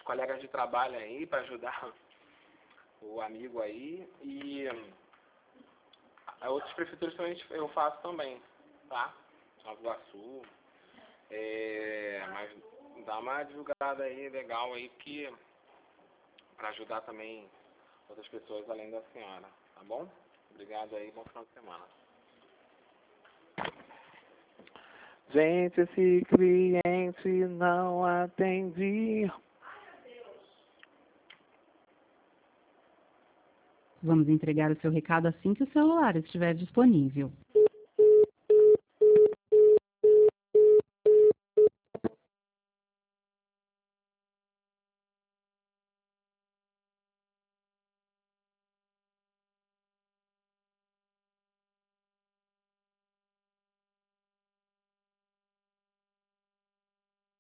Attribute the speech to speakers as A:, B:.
A: colegas de trabalho aí para ajudar o amigo aí. E outras prefeituras também eu faço também, tá? Nova Iguaçu. Mas dá uma divulgada aí legal aí que para ajudar também outras pessoas além da senhora, tá bom? Obrigado aí, bom final de semana. Gente, esse cliente não atende.
B: Vamos entregar o seu recado assim que o celular estiver disponível.